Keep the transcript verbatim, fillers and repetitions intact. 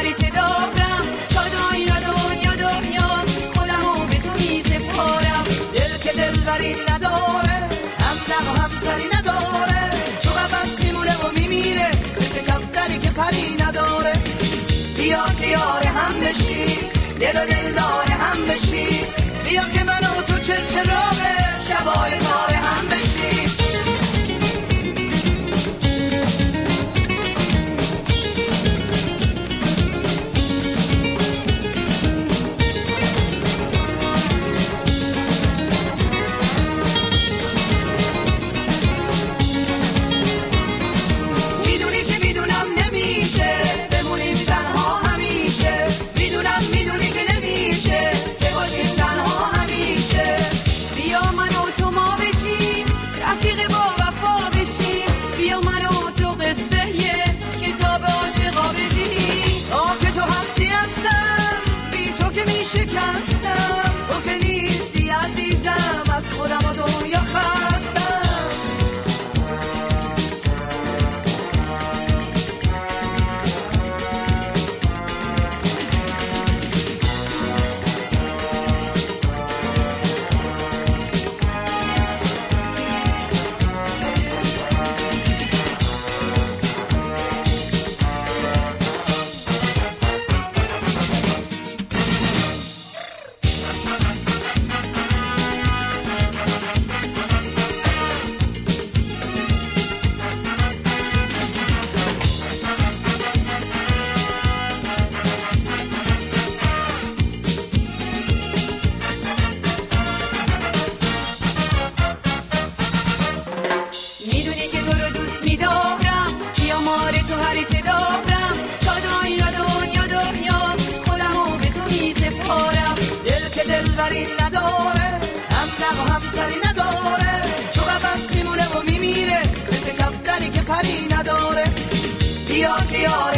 هرچه دارم تا دنیا دنیا دنیا خودمو به تو میسپارم. دل که دلبری نداره همدم و همسری نداره تو قفس میمونه و میمیره مثل کفتری که پری نداره. بیا که یار هم بشی دل و دل داره هم بشی بیا که من و تو چل چراغه شبای کار هم بشی. بیا که یار